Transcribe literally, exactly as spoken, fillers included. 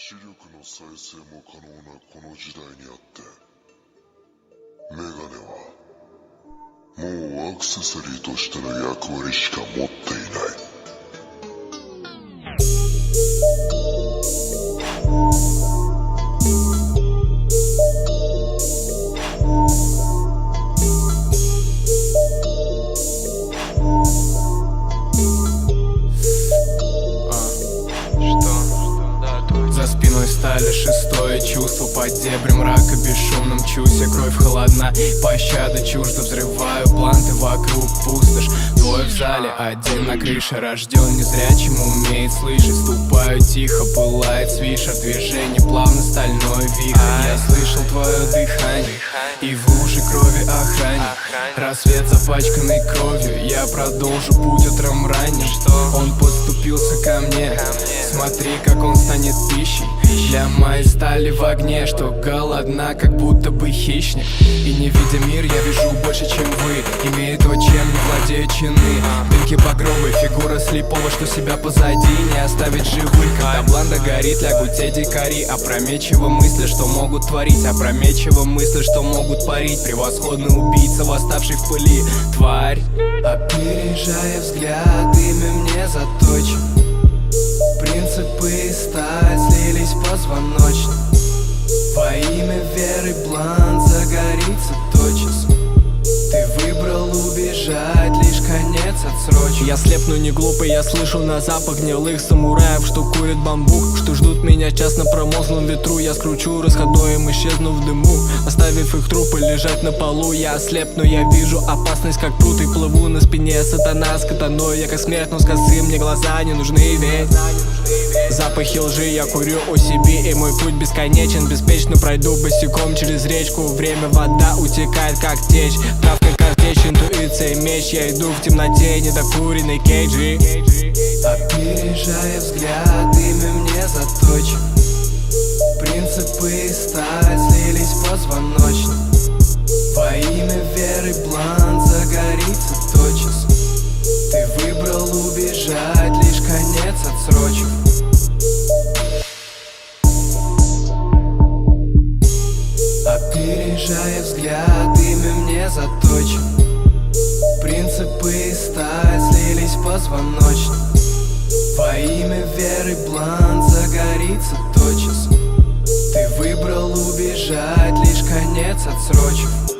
視力の再生も可能なこの時代にあってメガネはもうアクセサリーとしての役割しか持っていない。 За спиной стали шестое чувство. Под дебрем мрака бесшумно мчусь. Я кровь холодна, пощады чуждо. Взрываю планты, вокруг пустошь. Двое в зале, один на крыше. Рожден незрячим, умеет слышать. Ступаю тихо, пылает свиша. Движение плавно, стальной вихрь. Я слышал твое дыхание и в луже крови охранник. Рассвет запачканный кровью. Я продолжу путь утром ранним. Он подступился ко мне. Смотри, как он станет пищей для моей стали в огне, что голодна, как будто бы хищник. И не видя мир, я вижу больше, чем вы. Имея то, чем не владеют чины. Дымки багровые, фигура слепого, что себя позади не оставить живых. Когда бланда горит, лягут те дикари. Опрометчиво мысли, что могут творить. Опрометчиво мысли, что могут парить. Превосходный убийца, восставший в пыли. Тварь, опережая взгляд, имя мне заточен. Принципы и сталь слились позвоночно. Во имя веры блант загорится тотчас. Ты выбрал убежать, лишь конец отсрочен. Я слепну не глупый, я слышу на запах гнилых самураев, что курят бамбук, что ждут меня час на промозглом ветру. Я скручу расходоем, исчезну в дыму, оставив их трупы лежать на полу. Я ослепну, я вижу опасность, как пруд, и плыву на спине сатана с катаной. Я как смерть, но с косы мне глаза не нужны, ведь запахи лжи я курю у себе, и мой путь бесконечен. Беспечно пройду босиком через речку. Время, вода утекает, как течь. Травка, картечь, интуиция, меч. Я иду в темноте, недокуренный кейджи. Опережая взгляд, имя мне заточен. Принципы и сталь слились позвоночно. Во имя веры блант загорится тотчас. Ты выбрал убежать, лишь конец отсрочен. Опережая взгляд, имя мне заточен. Принципы и сталь слились позвоночно. Во имя веры блант загорится тотчас. Ты выбрал убежать, лишь конец отсрочен.